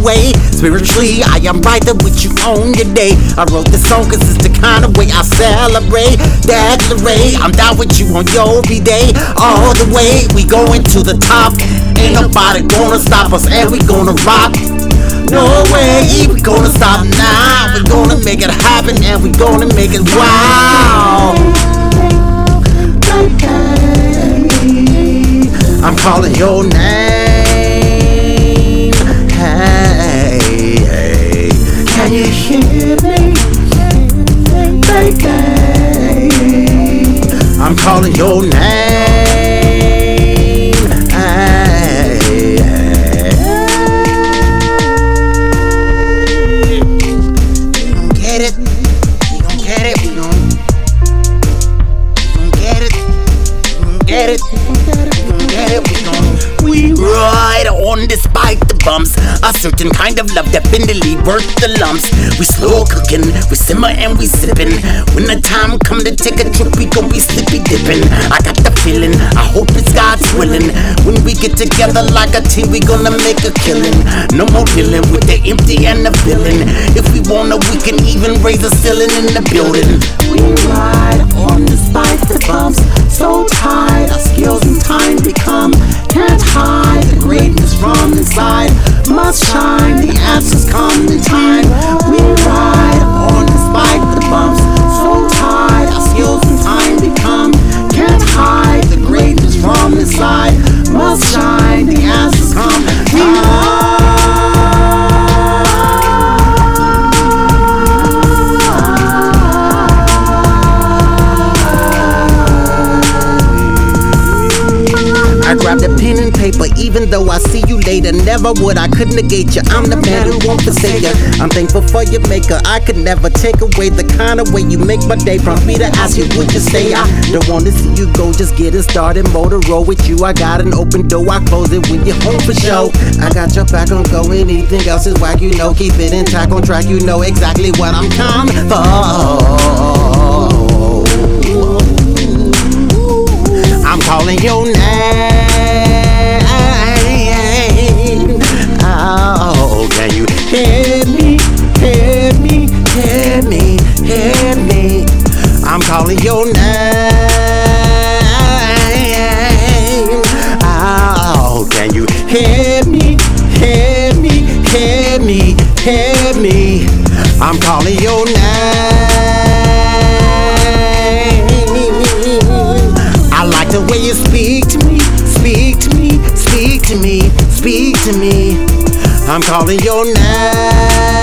way. Spiritually, I am right there with you on your day. I wrote this song cause it's the kind of way I celebrate. Declarate, I'm down with you on your B-Day. All the way, we going to the top. Ain't nobody gonna stop us, and we gonna rock. No way, we gonna stop now. We gonna make it happen, and we gonna make it wow. I'm calling your name. Hey, hey. Can you hear me, baby? I'm calling your name. Hey, hey. We gon' get it. We gon' get it. We gon' get it. We gon' get it. We ride on despite the bumps. A certain kind of love definitely worth the lumps. We slow cooking, we simmer and we sippin'. When the time come to take a trip, we gon' be slippy dippin'. I got the feeling, I hope it's God's willing. When we get together like a team, we gonna make a killing. No more dealing with the empty and the villain. If we wanna, we can even raise the ceiling in the building. We ride on despite the bumps. So tired, our skills and time become. Can't hide the greatness from inside. Must shine, the answers come in time. We ride on despite the bumps. So tired, our skills and time become. Can't hide the greatness from inside. Must shine, the answers come in time. I grabbed a pen and paper, even though I see you later. Never would, I couldn't negate you. I'm the man who won't forsake you. I'm thankful for your maker. I could never take away the kind of way you make my day. Prompts me to ask you, would you stay? I don't wanna see you go, just getting started. More to roll with you. I got an open door, I close it when you're home for show. I got your back on go, anything else is whack, you know. Keep it intact on track, you know exactly what I'm coming for. I'm calling your name. Oh, can you hear me? Hear me? Hear me? Hear me? I'm calling your name. Oh, can you hear me? Hear me? Hear me? Hear me? I'm calling your name. I like the way you speak to me, speak to me, speak to me, speak to me. I'm calling your name.